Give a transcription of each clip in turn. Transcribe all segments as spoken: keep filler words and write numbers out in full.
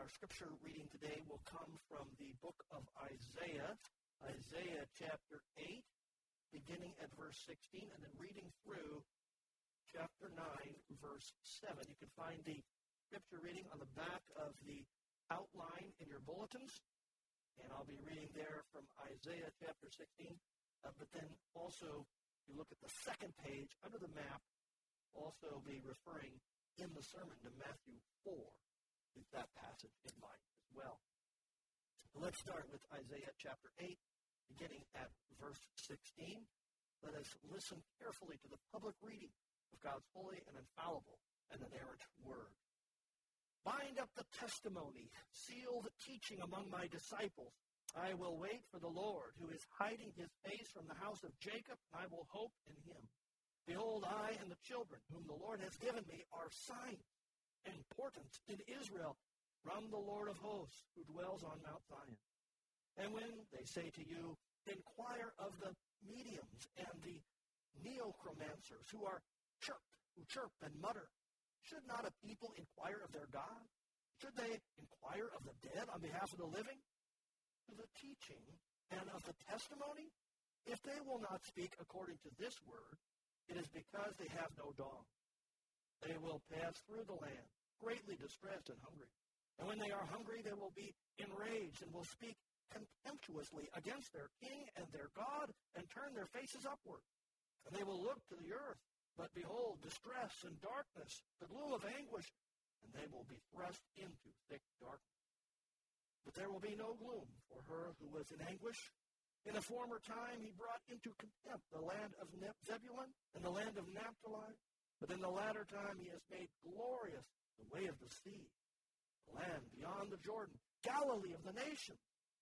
Our scripture reading today will come from the book of Isaiah, Isaiah chapter eight, beginning at verse sixteen, and then reading through chapter nine, verse seven. You can find the scripture reading on the back of the outline in your bulletins, and I'll be reading there from Isaiah chapter sixteen, uh, but then also, if you look at the second page under the map, also be referring in the sermon to Matthew four. With that passage in mind as well. Let's start with Isaiah chapter eight, beginning at verse sixteen. Let us listen carefully to the public reading of God's holy and infallible and inerrant word. Bind up the testimony, seal the teaching among my disciples. I will wait for the Lord, who is hiding his face from the house of Jacob, and I will hope in him. Behold, I and the children whom the Lord has given me are signs and portents in Israel from the Lord of hosts, who dwells on Mount Zion. And when they say to you, inquire of the mediums and the neochromancers who are chirp, who chirp and mutter, should not a people inquire of their God? Should they inquire of the dead on behalf of the living? To the teaching and of the testimony? If they will not speak according to this word, it is because they have no dawn. They will pass through the land, greatly distressed and hungry. And when they are hungry, they will be enraged and will speak contemptuously against their king and their God and turn their faces upward. And they will look to the earth, but behold, distress and darkness, the gloom of anguish, and they will be thrust into thick darkness. But there will be no gloom for her who was in anguish. In a former time he brought into contempt the land of Zebulun and the land of Naphtali. But in the latter time he has made glorious the way of the sea, the land beyond the Jordan, Galilee of the nations.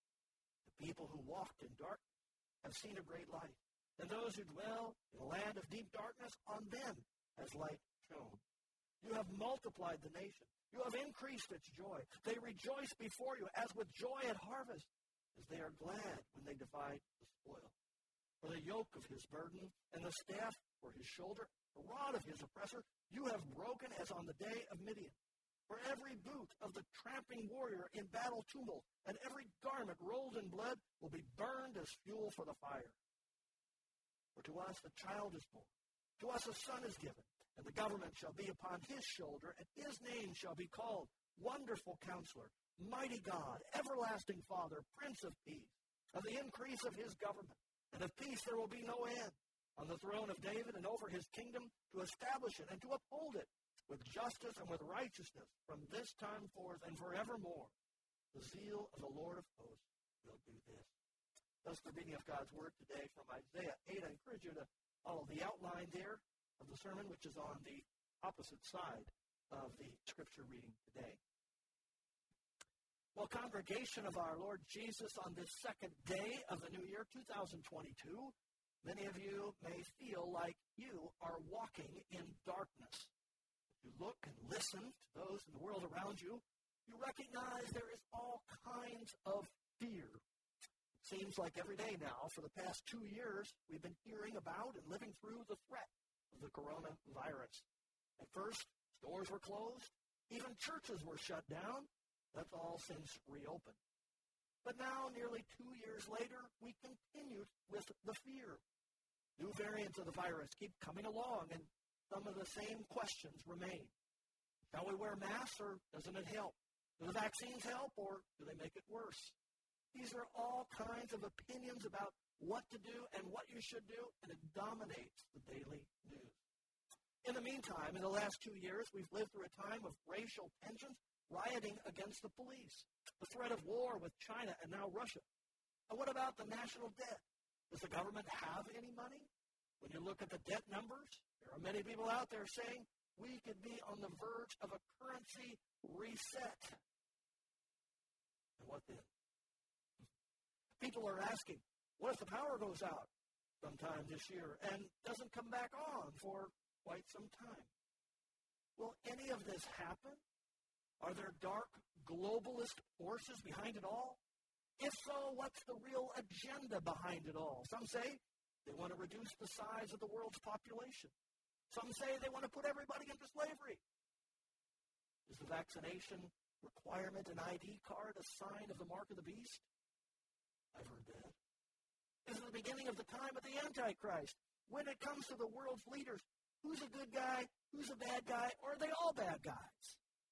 The people who walked in darkness have seen a great light, and those who dwell in a land of deep darkness, on them has light shone. You have multiplied the nation. You have increased its joy. They rejoice before you as with joy at harvest, as they are glad when they divide the spoil. For the yoke of his burden and the staff for his shoulder, the rod of his oppressor, you have broken as on the day of Midian. For every boot of the tramping warrior in battle tumult, and every garment rolled in blood will be burned as fuel for the fire. For to us a child is born, to us a son is given, and the government shall be upon his shoulder, and his name shall be called Wonderful Counselor, Mighty God, Everlasting Father, Prince of Peace. Of the increase of his government and of peace there will be no end, on the throne of David and over his kingdom, to establish it and to uphold it with justice and with righteousness from this time forth and forevermore. The zeal of the Lord of hosts will do this. That's the reading of God's word today from Isaiah eight. I encourage you to follow the outline there of the sermon, which is on the opposite side of the scripture reading today. Well, congregation of our Lord Jesus, on this second day of the new year, two thousand twenty-two, many of you may feel like you are walking in darkness. If you look and listen to those in the world around you, you recognize there is all kinds of fear. It seems like every day now, for the past two years, we've been hearing about and living through the threat of the coronavirus. At first, stores were closed. Even churches were shut down. That's all since reopened. But now, nearly two years later, we continue with the fear. New variants of the virus keep coming along, and some of the same questions remain. Shall we wear masks, or doesn't it help? Do the vaccines help, or do they make it worse? These are all kinds of opinions about what to do and what you should do, and it dominates the daily news. In the meantime, in the last two years, we've lived through a time of racial tensions, rioting against the police, the threat of war with China and now Russia. And what about the national debt? Does the government have any money? When you look at the debt numbers, there are many people out there saying we could be on the verge of a currency reset. And what then? People are asking, what if the power goes out sometime this year and doesn't come back on for quite some time? Will any of this happen? Are there dark globalist forces behind it all? If so, what's the real agenda behind it all? Some say they want to reduce the size of the world's population. Some say they want to put everybody into slavery. Is the vaccination requirement, an I D card, a sign of the mark of the beast? I've heard that. Is it the beginning of the time of the Antichrist? When it comes to the world's leaders, who's a good guy, who's a bad guy, or are they all bad guys?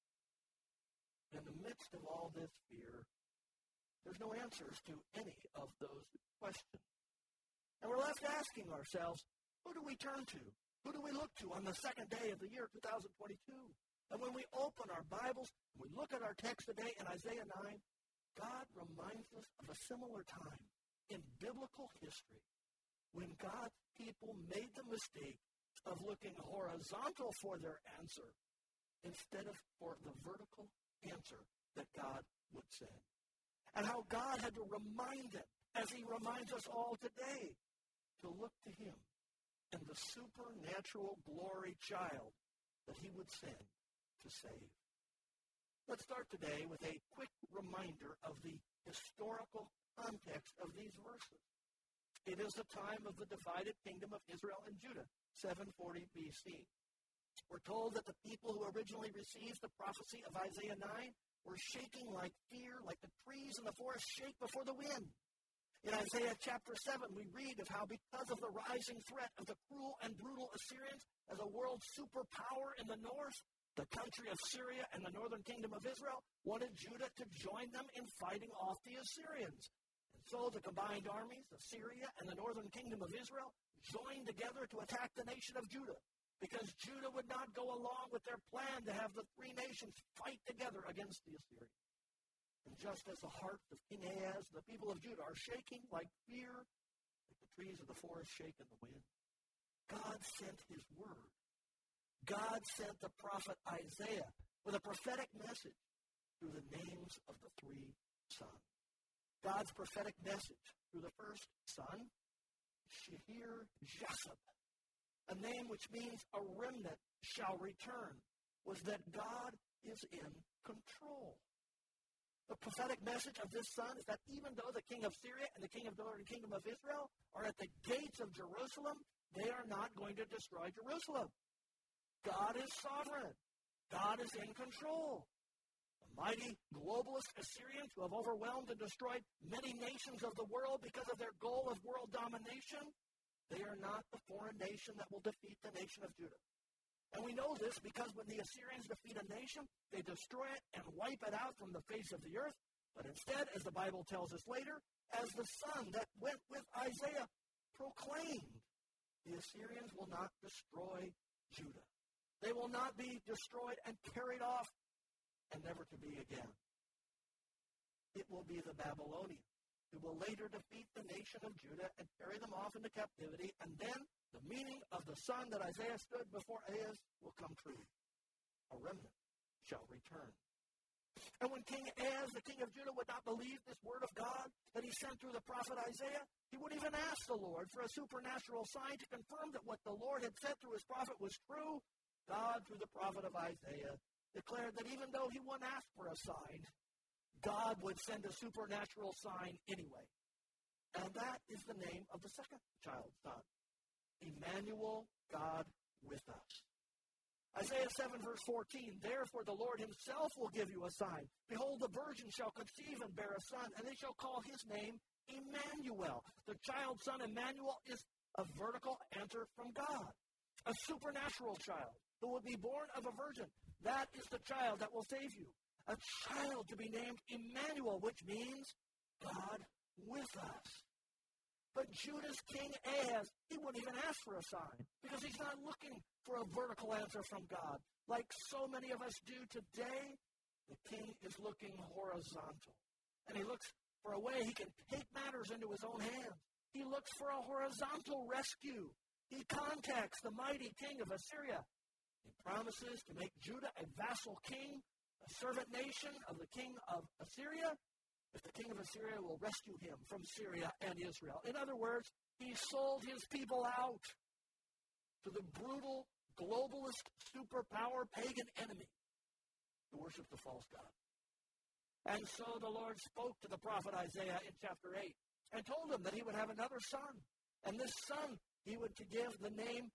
In the midst of all this fear, there's no answers to any of those questions. And we're left asking ourselves, who do we turn to? Who do we look to on the second day of the year two thousand twenty-two? And when we open our Bibles, and we look at our text today in Isaiah nine, God reminds us of a similar time in biblical history when God's people made the mistake of looking horizontal for their answer instead of for the vertical answer that God would send. And how God had to remind them, as he reminds us all today, to look to him and the supernatural glory child that he would send to save. Let's start today with a quick reminder of the historical context of these verses. It is the time of the divided kingdom of Israel and Judah, seven forty B C. We're told that the people who originally received the prophecy of Isaiah nine were shaking like fear, like the trees in the forest shake before the wind. In Isaiah chapter seven, we read of how because of the rising threat of the cruel and brutal Assyrians as a world superpower in the north, the country of Syria and the northern kingdom of Israel wanted Judah to join them in fighting off the Assyrians. And so the combined armies of Syria and the northern kingdom of Israel joined together to attack the nation of Judah, because Judah would not go along with their plan to have the three nations fight together against the Assyrians. And just as the hearts of King Ahaz, the people of Judah, are shaking like fear, like the trees of the forest shake in the wind, God sent his word. God sent the prophet Isaiah with a prophetic message through the names of the three sons. God's prophetic message through the first son, Shear-Jashub, a name which means a remnant shall return, was that God is in control. The prophetic message of this son is that even though the king of Syria and the king of the northern kingdom of Israel are at the gates of Jerusalem, they are not going to destroy Jerusalem. God is sovereign. God is in control. The mighty globalist Assyrians who have overwhelmed and destroyed many nations of the world because of their goal of world domination, they are not the foreign nation that will defeat the nation of Judah. And we know this because when the Assyrians defeat a nation, they destroy it and wipe it out from the face of the earth. But instead, as the Bible tells us later, as the son that went with Isaiah proclaimed, the Assyrians will not destroy Judah. They will not be destroyed and carried off and never to be again. It will be the Babylonians who will later defeat the nation of Judah and carry them off into captivity, and then the meaning of the son that Isaiah stood before Ahaz will come true. A remnant shall return. And when King Ahaz, the king of Judah, would not believe this word of God that he sent through the prophet Isaiah, he would even ask the Lord for a supernatural sign to confirm that what the Lord had said through his prophet was true. God, through the prophet of Isaiah, declared that even though he wouldn't ask for a sign, God would send a supernatural sign anyway. And that is the name of the second child's son, Emmanuel, God with us. Isaiah seven, verse fourteen, therefore the Lord himself will give you a sign. Behold, the virgin shall conceive and bear a son, and they shall call his name Emmanuel. The child's son, Emmanuel, is a vertical answer from God, a supernatural child who will be born of a virgin. That is the child that will save you. A child to be named Emmanuel, which means God with us. But Judah's king Ahaz, he wouldn't even ask for a sign because he's not looking for a vertical answer from God. Like so many of us do today, the king is looking horizontal. And he looks for a way he can take matters into his own hands. He looks for a horizontal rescue. He contacts the mighty king of Assyria. He promises to make Judah a vassal king, a servant nation of the king of Assyria, if the king of Assyria will rescue him from Syria and Israel. In other words, he sold his people out to the brutal, globalist, superpower, pagan enemy to worship the false god. And so the Lord spoke to the prophet Isaiah in chapter eight and told him that he would have another son. And this son, he would to give the name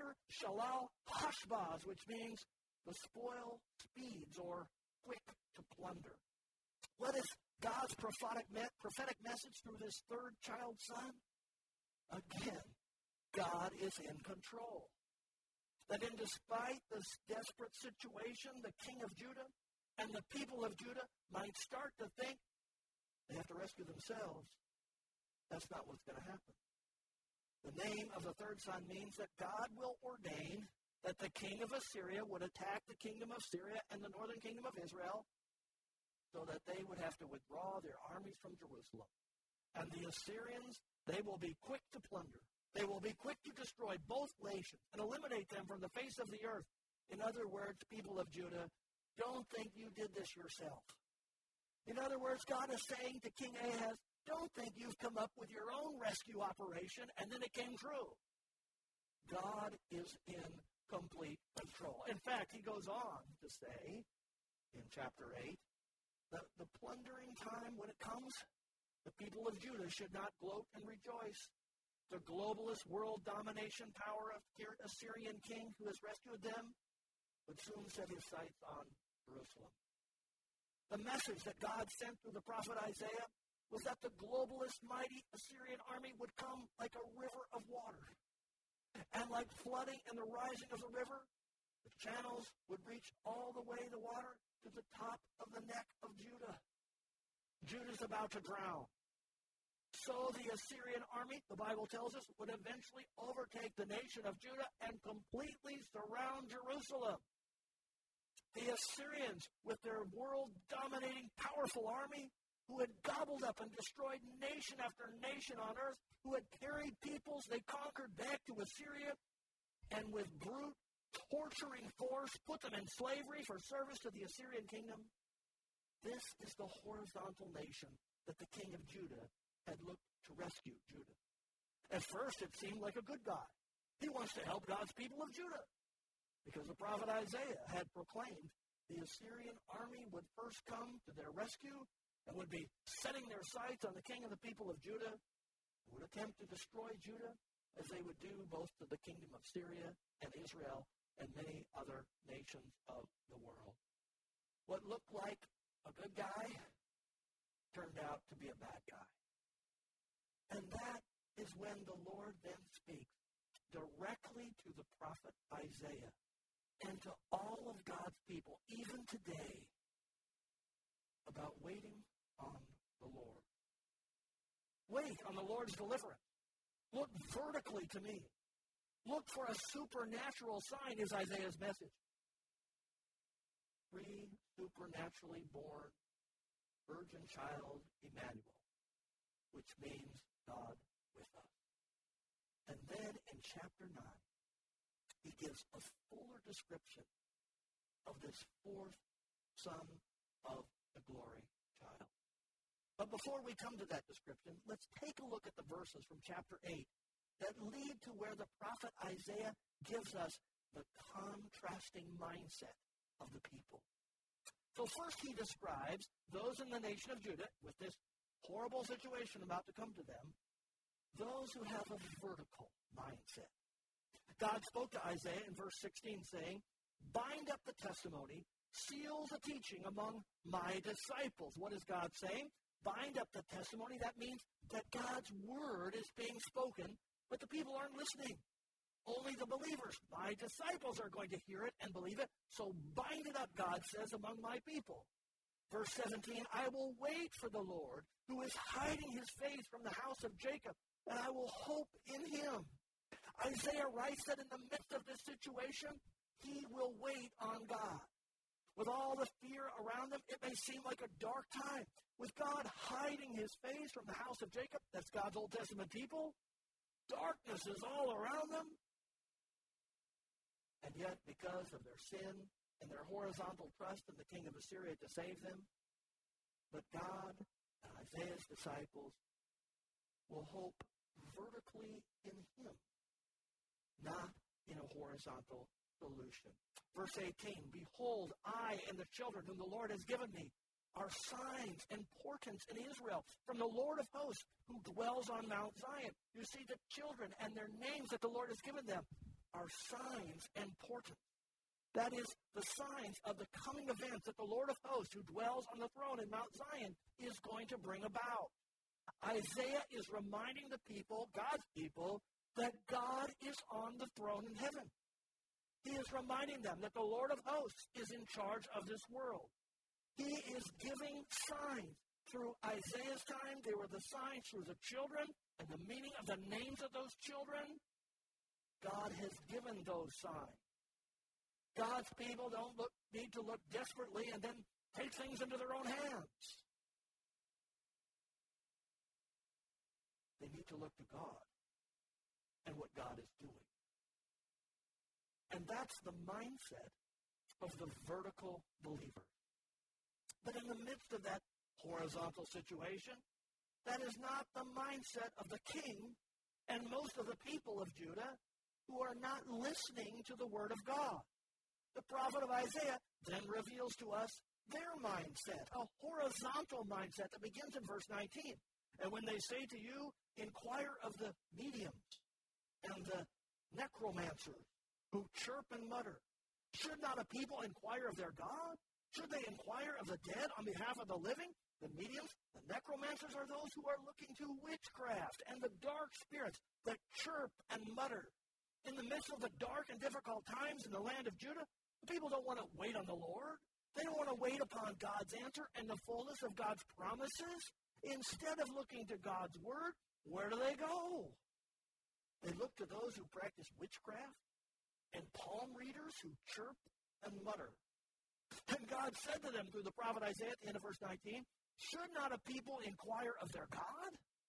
Maher-Shalal-Hashbaz, which means the spoil speeds or quick to plunder. What is God's prophetic, prophetic message through this third child son? Again, God is in control. That in despite this desperate situation, the king of Judah and the people of Judah might start to think they have to rescue themselves. That's not what's going to happen. The name of the third son means that God will ordain that the king of Assyria would attack the kingdom of Syria and the northern kingdom of Israel so that they would have to withdraw their armies from Jerusalem. And the Assyrians, they will be quick to plunder. They will be quick to destroy both nations and eliminate them from the face of the earth. In other words, people of Judah, don't think you did this yourself. In other words, God is saying to King Ahaz, don't think you've come up with your own rescue operation and then it came true. God is in complete control. In fact, he goes on to say in chapter eight, that the plundering time when it comes, the people of Judah should not gloat and rejoice. The globalist world domination power of the Assyrian king who has rescued them would soon set his sights on Jerusalem. The message that God sent through the prophet Isaiah was that the globalist mighty Assyrian army would come like a river of water. And like flooding and the rising of the river, the channels would reach all the way the water to the top of the neck of Judah. Judah's about to drown. So the Assyrian army, the Bible tells us, would eventually overtake the nation of Judah and completely surround Jerusalem. The Assyrians, with their world-dominating, powerful army, who had gobbled up and destroyed nation after nation on earth, who had carried peoples they conquered back to Assyria, and with brute, torturing force, put them in slavery for service to the Assyrian kingdom. This is the horizontal nation that the king of Judah had looked to rescue Judah. At first, it seemed like a good God. He wants to help God's people of Judah, because the prophet Isaiah had proclaimed the Assyrian army would first come to their rescue and would be setting their sights on the king of the people of Judah, who would attempt to destroy Judah as they would do both to the kingdom of Syria and Israel and many other nations of the world. What looked like a good guy turned out to be a bad guy. And that is when the Lord then speaks directly to the prophet Isaiah and to all of God's people, even today, about waiting on the Lord. Wait on the Lord's deliverance. Look vertically to me. Look for a supernatural sign is Isaiah's message. Free, supernaturally born, virgin child, Emmanuel, which means God with us. And then in chapter nine, he gives a fuller description of this fourth son of the glory child. But before we come to that description, let's take a look at the verses from chapter eight that lead to where the prophet Isaiah gives us the contrasting mindset of the people. So first he describes those in the nation of Judah with this horrible situation about to come to them, those who have a vertical mindset. God spoke to Isaiah in verse sixteen saying, bind up the testimony, seal the teaching among my disciples. What is God saying? Bind up the testimony. That means that God's word is being spoken, but the people aren't listening. Only the believers, my disciples, are going to hear it and believe it. So bind it up, God says, among my people. Verse seventeen, I will wait for the Lord, who is hiding his face from the house of Jacob, and I will hope in him. Isaiah writes that in the midst of this situation, he will wait on God. With all the fear around them, it may seem like a dark time. With God hiding his face from the house of Jacob, that's God's Old Testament people, darkness is all around them. And yet, because of their sin and their horizontal trust in the king of Assyria to save them, but God and Isaiah's disciples will hope vertically in him, not in a horizontal solution. Verse eighteen, behold, I and the children whom the Lord has given me are signs and portents in Israel from the Lord of hosts who dwells on Mount Zion. You see, the children and their names that the Lord has given them are signs and portents. That is the signs of the coming events that the Lord of hosts, who dwells on the throne in Mount Zion, is going to bring about. Isaiah is reminding the people, God's people, that God is on the throne in heaven. He is reminding them that the Lord of hosts is in charge of this world. He is giving signs. Through Isaiah's time, they were the signs through the children and the meaning of the names of those children. God has given those signs. God's people don't look, need to look desperately and then take things into their own hands. They need to look to God and what God is doing. And that's the mindset of the vertical believer. But in the midst of that horizontal situation, that is not the mindset of the king and most of the people of Judah who are not listening to the word of God. The prophet of Isaiah then reveals to us their mindset, a horizontal mindset that begins in verse nineteen. And when they say to you, inquire of the mediums and the necromancers who chirp and mutter, should not a people inquire of their God? Should they inquire of the dead on behalf of the living? The mediums, the necromancers are those who are looking to witchcraft and the dark spirits that chirp and mutter. In the midst of the dark and difficult times in the land of Judah, the people don't want to wait on the Lord. They don't want to wait upon God's answer and the fullness of God's promises. Instead of looking to God's word, where do they go? They look to those who practice witchcraft and palm readers who chirp and mutter. And God said to them through the prophet Isaiah at the end of verse nineteen, should not a people inquire of their God?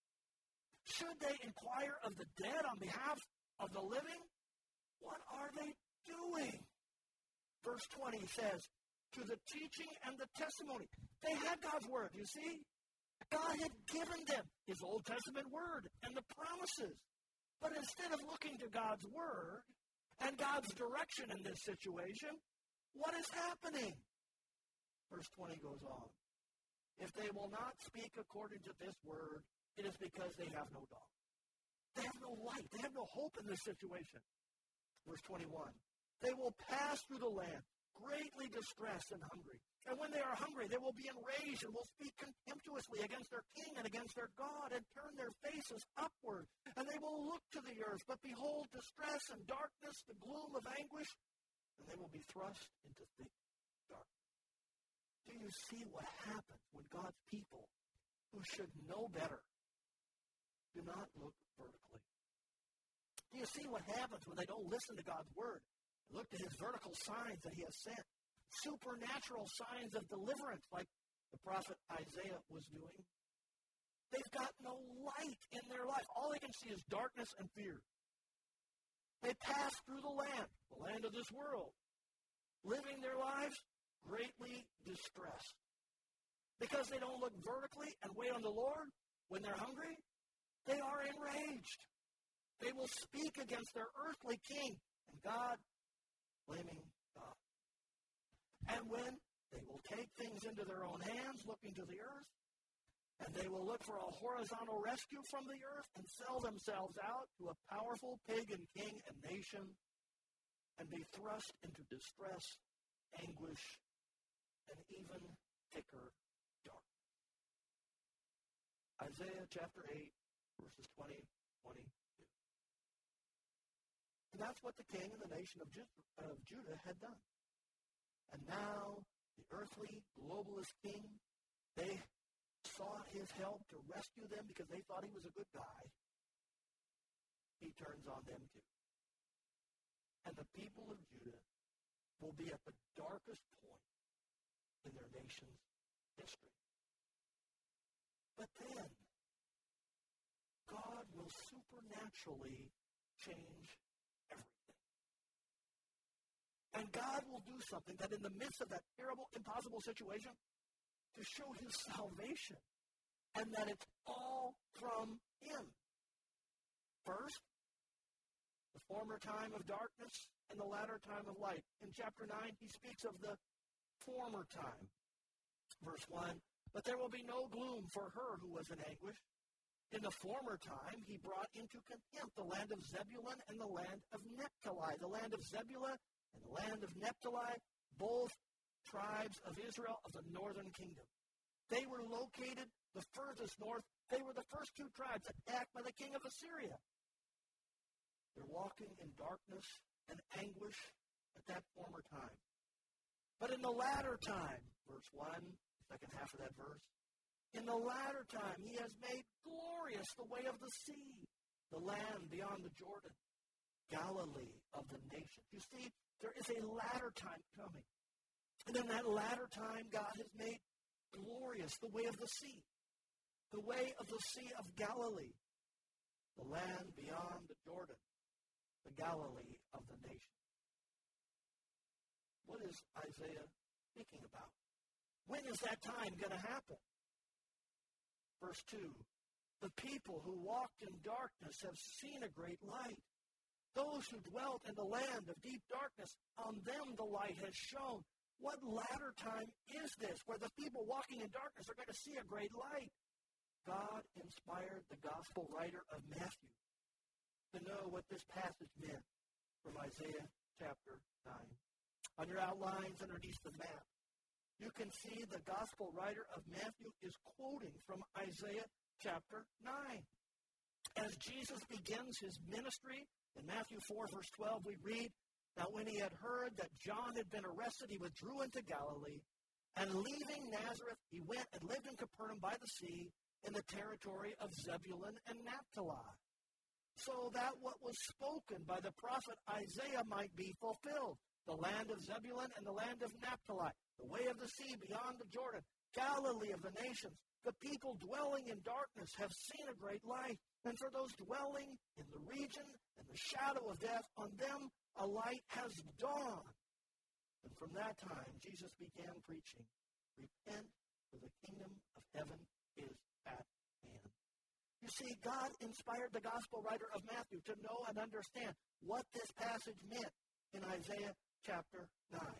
Should they inquire of the dead on behalf of the living? What are they doing? Verse twenty says, to the teaching and the testimony. They had God's word, you see? God had given them his Old Testament word and the promises. But instead of looking to God's word and God's direction in this situation, what is happening? Verse twenty goes on. If they will not speak according to this word, it is because they have no dawn. They have no light. They have no hope in this situation. Verse twenty-one. They will pass through the land, greatly distressed and hungry. And when they are hungry, they will be enraged and will speak contemptuously against their king and against their God and turn their faces upward. And they will look to the earth, but behold distress and darkness, the gloom of anguish, and they will be thrust into thick darkness. Do you see what happens when God's people, who should know better, do not look vertically? Do you see what happens when they don't listen to God's word? Look to his vertical signs that he has sent. Supernatural signs of deliverance like the prophet Isaiah was doing. They've got no light in their life. All they can see is darkness and fear. They pass through the land, the land of this world, living their lives greatly distressed. Because they don't look vertically and wait on the Lord when they're hungry, they are enraged. They will speak against their earthly king and God, blaming God. And when they will take things into their own hands, looking to the earth, and they will look for a horizontal rescue from the earth and sell themselves out to a powerful pagan king and nation and be thrust into distress, anguish, and even thicker darkness. Isaiah chapter eight, verses twenty, twenty-two. And that's what the king and the nation of Judah had done. And now the earthly globalist king, they sought his help to rescue them because they thought he was a good guy. He turns on them too. And the people of Judah will be at the darkest point in their nation's history. But then, God will supernaturally change everything. And God will do something that in the midst of that terrible, impossible situation, to show his salvation, and that it's all from him. First, the former time of darkness and the latter time of light. In chapter nine, he speaks of the former time. Verse one, but there will be no gloom for her who was in anguish. In the former time, he brought into contempt the land of Zebulun and the land of Naphtali. The land of Zebulun and the land of Naphtali, both tribes of Israel of the northern kingdom. They were located the furthest north. They were the first two tribes attacked by the king of Assyria. They're walking in darkness and anguish at that former time. But in the latter time, verse one, second half of that verse, in the latter time he has made glorious the way of the sea, the land beyond the Jordan, Galilee of the nations. You see, there is a latter time coming. And in that latter time, God has made glorious the way of the sea, the way of the Sea of Galilee, the land beyond the Jordan, the Galilee of the nations. What is Isaiah speaking about? When is that time going to happen? Verse two, the people who walked in darkness have seen a great light. Those who dwelt in the land of deep darkness, on them the light has shone. What latter time is this where the people walking in darkness are going to see a great light? God inspired the gospel writer of Matthew to know what this passage meant from Isaiah chapter nine. On your outlines underneath the map, you can see the gospel writer of Matthew is quoting from Isaiah chapter nine. As Jesus begins his ministry, in Matthew four, verse twelve, we read, "Now when he had heard that John had been arrested, he withdrew into Galilee, and leaving Nazareth, he went and lived in Capernaum by the sea, in the territory of Zebulun and Naphtali, so that what was spoken by the prophet Isaiah might be fulfilled. The land of Zebulun and the land of Naphtali, the way of the sea beyond the Jordan, Galilee of the nations. The people dwelling in darkness have seen a great light, and for those dwelling in the region and the shadow of death, on them a light has dawned." And from that time, Jesus began preaching, "Repent, for the kingdom of heaven is at hand." You see, God inspired the gospel writer of Matthew to know and understand what this passage meant in Isaiah chapter nine.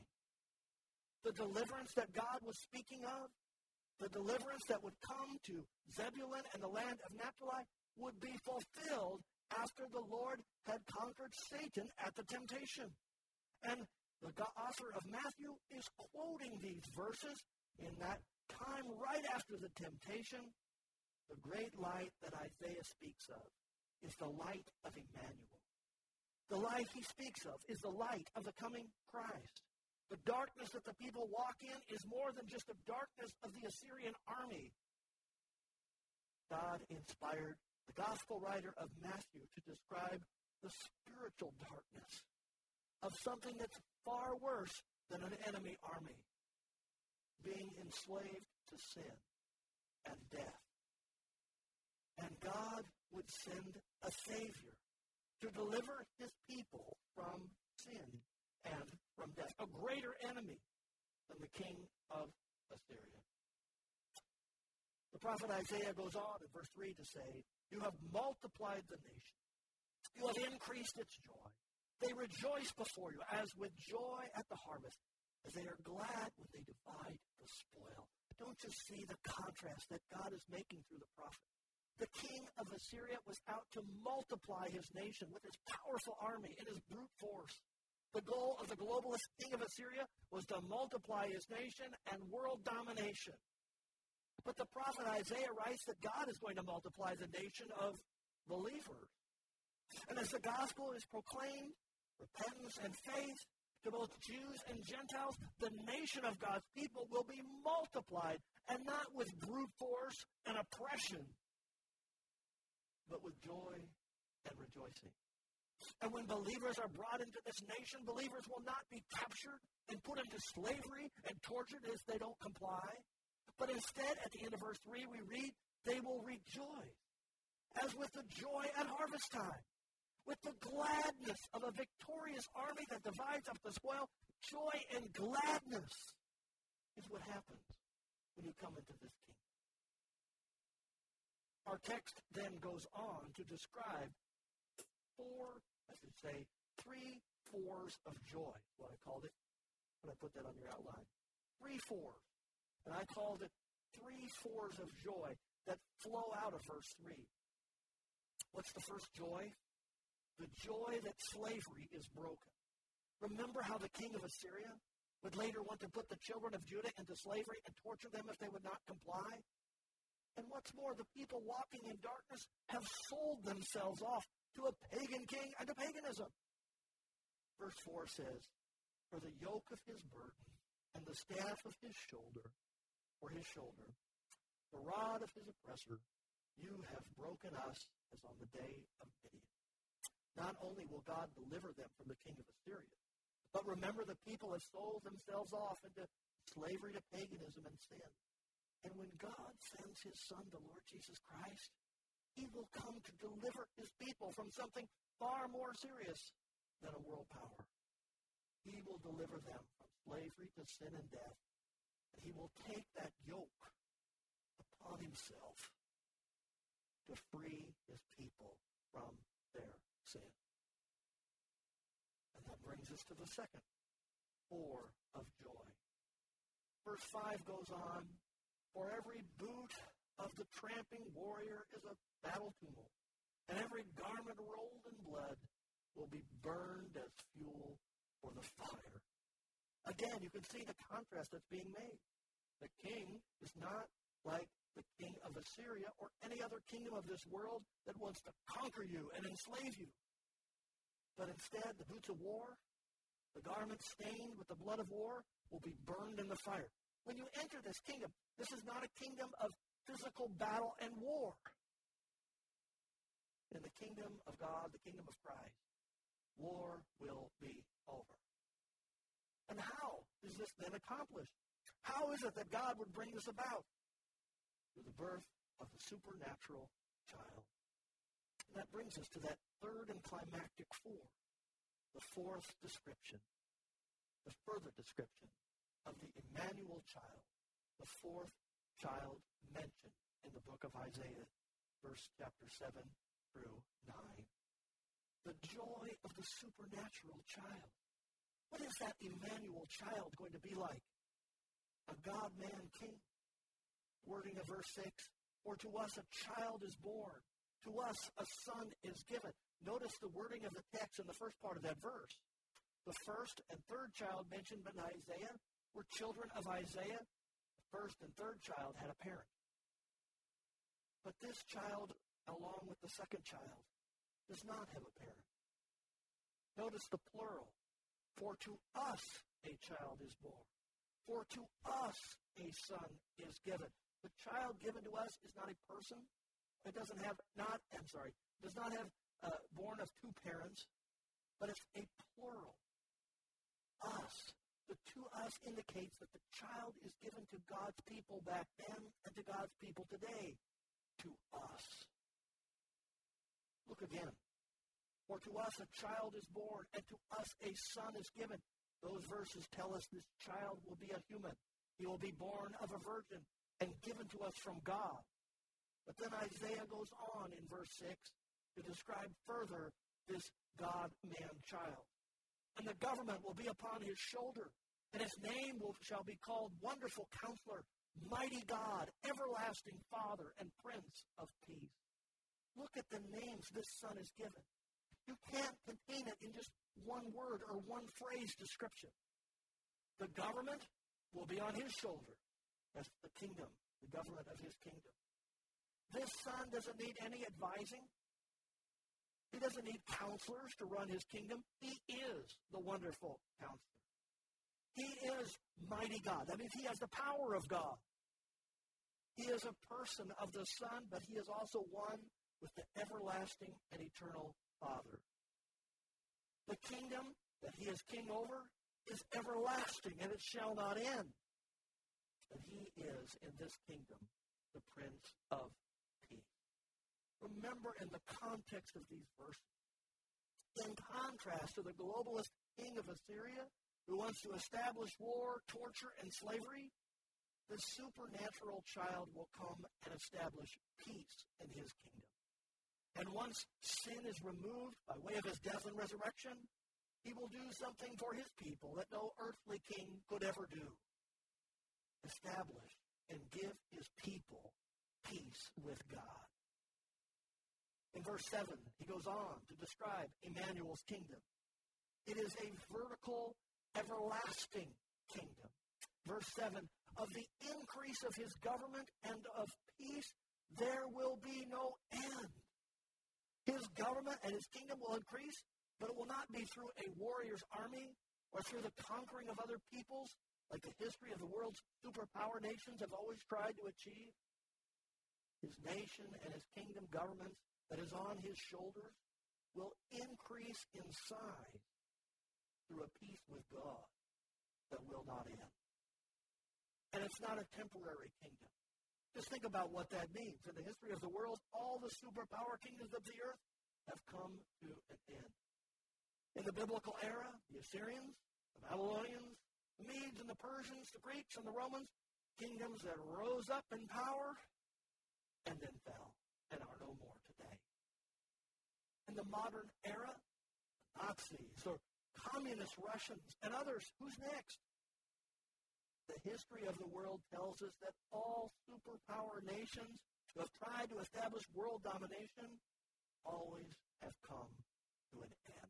The deliverance that God was speaking of, the deliverance that would come to Zebulun and the land of Naphtali, would be fulfilled after the Lord had conquered Satan at the temptation. And the author of Matthew is quoting these verses in that time right after the temptation. The great light that Isaiah speaks of is the light of Emmanuel. The light he speaks of is the light of the coming Christ. The darkness that the people walk in is more than just the darkness of the Assyrian army. God inspired the gospel writer of Matthew to describe the spiritual darkness of something that's far worse than an enemy army, being enslaved to sin and death. And God would send a Savior to deliver his people from sin and from death, a greater enemy than the king of Assyria. The prophet Isaiah goes on in verse three to say, "You have multiplied the nation. You have increased its joy. They rejoice before you as with joy at the harvest, as they are glad when they divide the spoil." Don't you see the contrast that God is making through the prophet? The king of Assyria was out to multiply his nation with his powerful army and his brute force. The goal of the globalist king of Assyria was to multiply his nation and world domination. But the prophet Isaiah writes that God is going to multiply the nation of believers. And as the gospel is proclaimed, repentance and faith to both Jews and Gentiles, the nation of God's people will be multiplied, and not with brute force and oppression, but with joy and rejoicing. And when believers are brought into this nation, believers will not be captured and put into slavery and tortured if they don't comply. But instead, at the end of verse three, we read, they will rejoice, as with the joy at harvest time, with the gladness of a victorious army that divides up the spoil. Joy and gladness is what happens when you come into this kingdom. Our text then goes on to describe four, I should say, three fours of joy, is what I called it when I put that on your outline. Three fours. And I called it three fours of joy that flow out of verse three. What's the first joy? The joy that slavery is broken. Remember how the king of Assyria would later want to put the children of Judah into slavery and torture them if they would not comply? And what's more, the people walking in darkness have sold themselves off to a pagan king and to paganism. Verse four says, for the yoke of his burden and the staff of his shoulder, or his shoulder, the rod of his oppressor, you have broken us as on the day of Midian. Not only will God deliver them from the king of Assyria, but remember the people have sold themselves off into slavery to paganism and sin. And when God sends his Son, the Lord Jesus Christ, he will come to deliver his people from something far more serious than a world power. He will deliver them from slavery to sin and death. And he will take that yoke upon himself to free his people from their sin. And that brings us to the second four of joy. Verse five goes on, for every boot of the tramping warrior is a battle tumult, and every garment rolled in blood will be burned as fuel for the fire. Again, you can see the contrast that's being made. The king is not like the king of Assyria or any other kingdom of this world that wants to conquer you and enslave you. But instead, the boots of war, the garments stained with the blood of war, will be burned in the fire. When you enter this kingdom, this is not a kingdom of physical battle and war. In the kingdom of God, the kingdom of Christ, war will be over. And how is this then accomplished? How is it that God would bring this about? Through the birth of the supernatural child. And that brings us to that third and climactic four, the fourth description, the further description of the Emmanuel child, the fourth child mentioned in the book of Isaiah, verse chapter seven through nine. The joy of the supernatural child. What is that Emmanuel child going to be like? A God-man king. Wording of verse six, for to us a child is born, to us a son is given. Notice the wording of the text in the first part of that verse. The first and third child mentioned in Isaiah were children of Isaiah. The first and third child had a parent. But this child, along with the second child, does not have a parent. Notice the plural. For to us a child is born. For to us a son is given. The child given to us is not a person. It doesn't have, not, I'm sorry, does not have uh, born of two parents, but it's a plural. Us. The to us indicates that the child is given to God's people back then and to God's people today. To us. Look again. For to us a child is born, and to us a son is given. Those verses tell us this child will be a human. He will be born of a virgin and given to us from God. But then Isaiah goes on in verse six to describe further this God-man child. And the government will be upon his shoulder, and his name will, shall be called Wonderful Counselor, Mighty God, Everlasting Father, and Prince of Peace. Look at the names this son is given. You can't contain it in just one word or one phrase description. The government will be on his shoulder. That's the kingdom, the government of his kingdom. This son doesn't need any advising. He doesn't need counselors to run his kingdom. He is the wonderful counselor. He is mighty God. That means he has the power of God. He is a person of the Son, but he is also one with the everlasting and eternal Father. The kingdom that he is king over is everlasting, and it shall not end. And he is, in this kingdom, the Prince of Peace. Remember, in the context of these verses, in contrast to the globalist king of Assyria, who wants to establish war, torture, and slavery, the supernatural child will come and establish peace in his kingdom. And once sin is removed by way of his death and resurrection, he will do something for his people that no earthly king could ever do. Establish and give his people peace with God. In verse seven, he goes on to describe Emmanuel's kingdom. It is a vertical, everlasting kingdom. Verse seven, of the increase of his government and of peace, there will be no end. His government and his kingdom will increase, but it will not be through a warrior's army or through the conquering of other peoples, like the history of the world's superpower nations have always tried to achieve. His nation and his kingdom government that is on his shoulders will increase in size through a peace with God that will not end. And it's not a temporary kingdom. Just think about what that means. In the history of the world, all the superpower kingdoms of the earth have come to an end. In the biblical era, the Assyrians, the Babylonians, the Medes and the Persians, the Greeks and the Romans, kingdoms that rose up in power and then fell and are no more today. In the modern era, Nazis or communist Russians and others, who's next? The history of the world tells us that all superpower nations who have tried to establish world domination always have come to an end.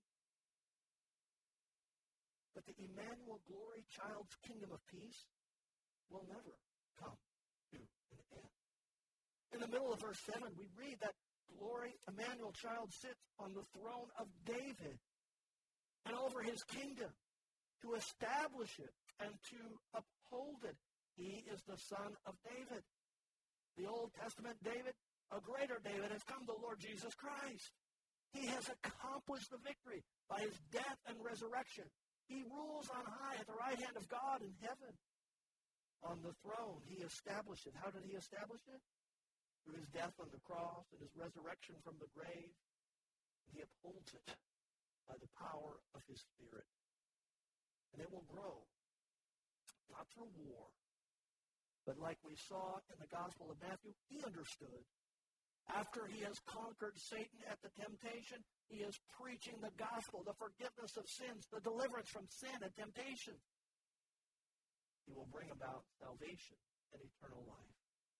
But the Emmanuel Glory Child's kingdom of peace will never come to an end. In the middle of verse seven, we read that Glory Emmanuel Child sits on the throne of David and over his kingdom to establish it and to uphold it. He is the Son of David. The Old Testament David, a greater David, has come, the Lord Jesus Christ. He has accomplished the victory by his death and resurrection. He rules on high at the right hand of God in heaven. On the throne, he established it. How did he establish it? Through his death on the cross and his resurrection from the grave. He upholds it by the power of his Spirit. And it will grow, not through war, but like we saw in the Gospel of Matthew, he understood. After he has conquered Satan at the temptation, he is preaching the gospel, the forgiveness of sins, the deliverance from sin and temptation. He will bring about salvation and eternal life.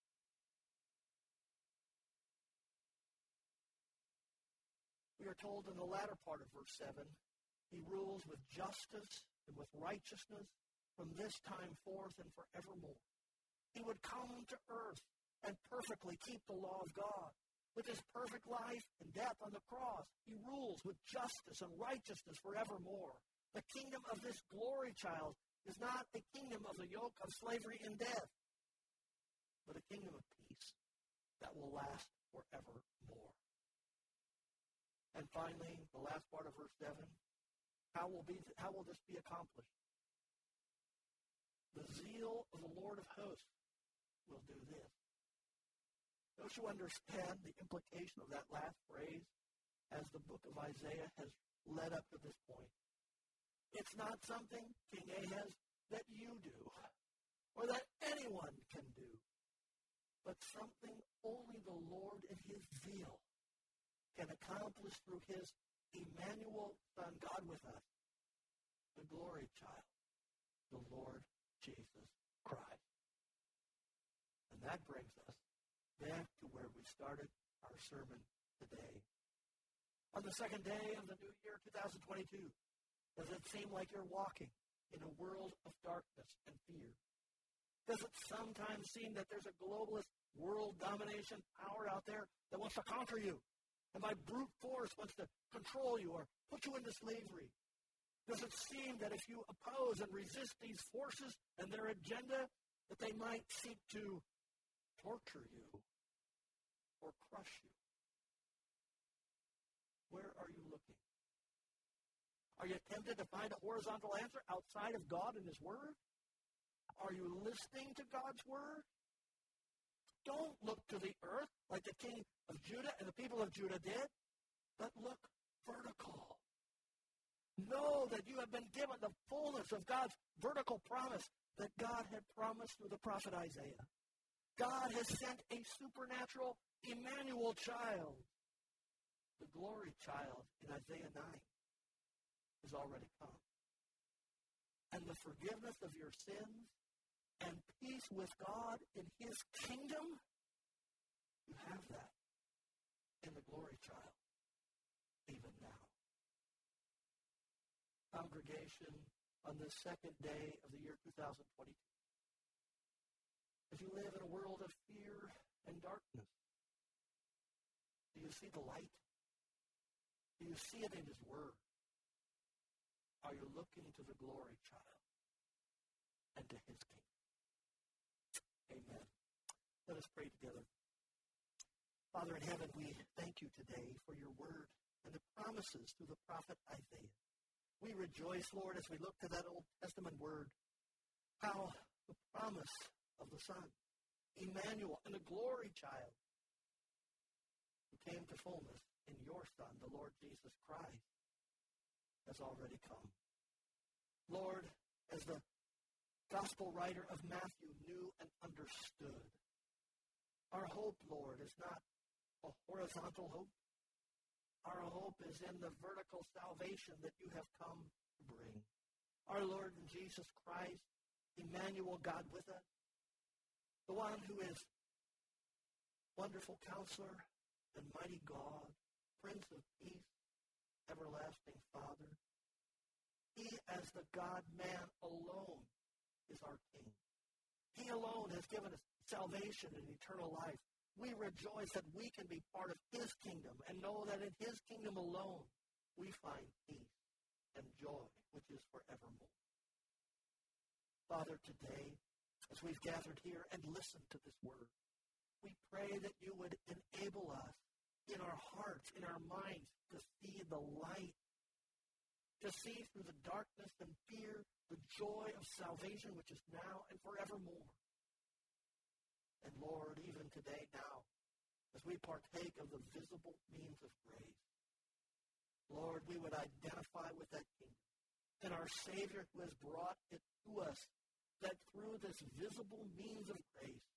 We are told in the latter part of verse seven, he rules with justice and with righteousness from this time forth and forevermore. He would come to earth and perfectly keep the law of God. With his perfect life and death on the cross, he rules with justice and righteousness forevermore. The kingdom of this glory child is not a kingdom of the yoke of slavery and death, but a kingdom of peace that will last forevermore. And finally, the last part of verse seven, how will, be, how will this be accomplished? The zeal of the Lord of hosts will do this. Don't you understand the implication of that last phrase as the book of Isaiah has led up to this point? It's not something, King Ahaz, that you do or that anyone can do, but something only the Lord in his zeal can accomplish through his Emmanuel Son, God with us, the glory child, the Lord Jesus Christ. And that brings us back to where we started our sermon today. On the second day of the new year, two thousand twenty-two, does it seem like you're walking in a world of darkness and fear? Does it sometimes seem that there's a globalist world domination power out there that wants to conquer you and by brute force wants to control you or put you into slavery? Does it seem that if you oppose and resist these forces and their agenda, that they might seek to torture you or crush you? Where are you looking? Are you tempted to find a horizontal answer outside of God and his word? Are you listening to God's word? Don't look to the earth like the king of Judah and the people of Judah did, but look vertical. Know that you have been given the fullness of God's vertical promise that God had promised through the prophet Isaiah. God has sent a supernatural Emmanuel child. The glory child in Isaiah nine has already come. And the forgiveness of your sins and peace with God in his kingdom, you have that in the glory child, even now. congregation on this second day of the year two thousand twenty-two. As you live in a world of fear and darkness, do you see the light? Do you see it in his word? Are you looking to the glory child and to his kingdom? Amen. Let us pray together. Father in heaven, we thank you today for your word and the promises through the prophet Isaiah. We rejoice, Lord, as we look to that Old Testament word, how the promise of the Son, Emmanuel, and the glory child who came to fullness in your Son, the Lord Jesus Christ, has already come. Lord, as the gospel writer of Matthew knew and understood, our hope, Lord, is not a horizontal hope. Our hope is in the vertical salvation that you have come to bring. Our Lord and Jesus Christ, Emmanuel, God with us, the one who is wonderful counselor and mighty God, Prince of Peace, everlasting Father. He, as the God-man alone, is our King. He alone has given us salvation and eternal life. We rejoice that we can be part of his kingdom and know that in his kingdom alone we find peace and joy, which is forevermore. Father, today, as we've gathered here and listened to this word, we pray that you would enable us in our hearts, in our minds, to see the light, to see through the darkness and fear the joy of salvation, which is now and forevermore. And Lord, even today now, as we partake of the visible means of grace, Lord, we would identify with that kingdom and our Savior who has brought it to us, that through this visible means of grace,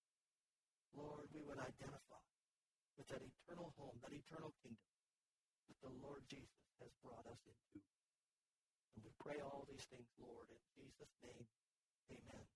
Lord, we would identify with that eternal home, that eternal kingdom that the Lord Jesus has brought us into. And we pray all these things, Lord, in Jesus' name, amen.